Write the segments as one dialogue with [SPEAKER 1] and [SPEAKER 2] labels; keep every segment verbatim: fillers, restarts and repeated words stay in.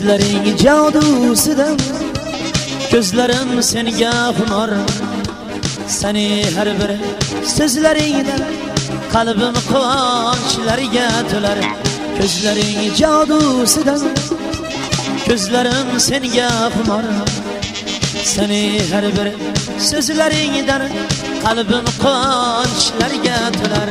[SPEAKER 1] Ko'zlaring jadusidan ko'zlarim senga xumor seni har bir so'zlaringdan qalbim quvonchlarga to'lar ko'zlaring jadusidan ko'zlarim senga xumor seni har bir so'zlaringdan qalbim quvonchlarga to'lar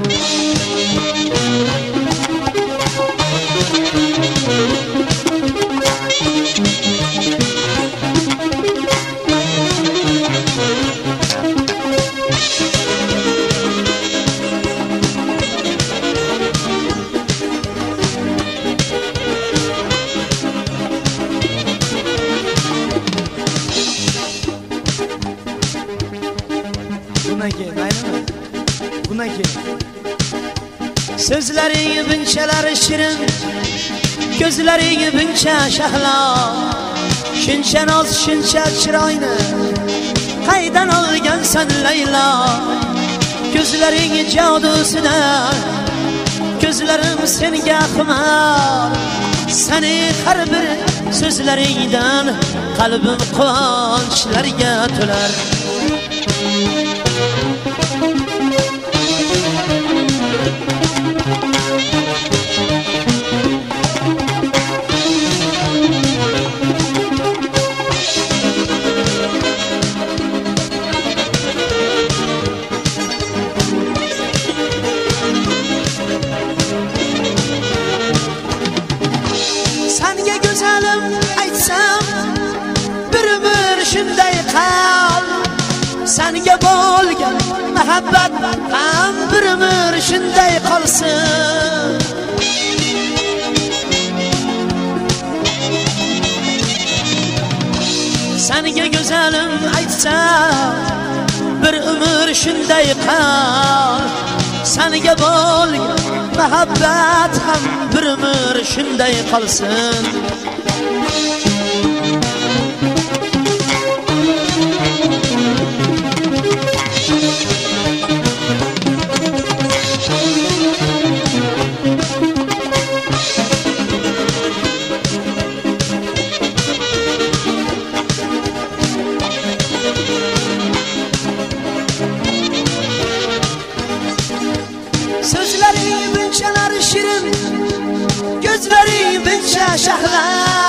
[SPEAKER 1] Sözlerin bunchalar shirin ko'zlaring buncha shahlo shuncha noz shuncha chiroyni qaydan olgansan Laylo ko'zlaring jadusidan ko'zlarim senga xumor seni har bir so'zlaringdan qalbim quvonchlarga to'lar Senga go'zalim aytsam bir umr shunday qal senga bo'lgan muhabbat ham bir umr shunday qolsin senga go'zalim aytsam bir umr shunday qal senga bo'lgan muhabbat ham bir umr shunday qolsin Sözlerin bunchalar shirin ko'zlaring buncha shahlo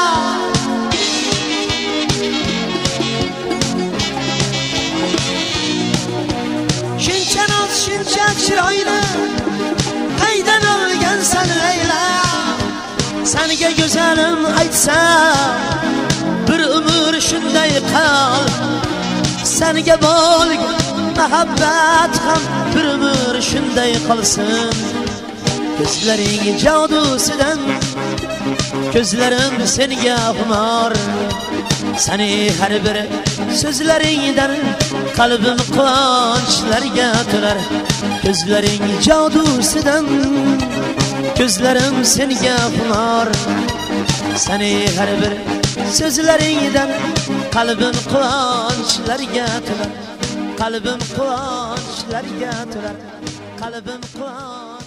[SPEAKER 1] shuncha noz shuncha chiroyli qaydan olgansan Laylo senga go'zalim aytsam bir umr shunday qal senga bo'lgan muhabbat ham bir umr shunday qolsin ko'zlaring jadusidan ko'zlarim senga xumor seni har bir so'zlaringdan qalbim quvonchlarga to'lar ko'zlaring jadusidan ko'zlarim senga xumor seni har bir so'zlaringdan qalbim quvonchlarga to'lar qalbim quvonchlarga to'lar qalbim quvonch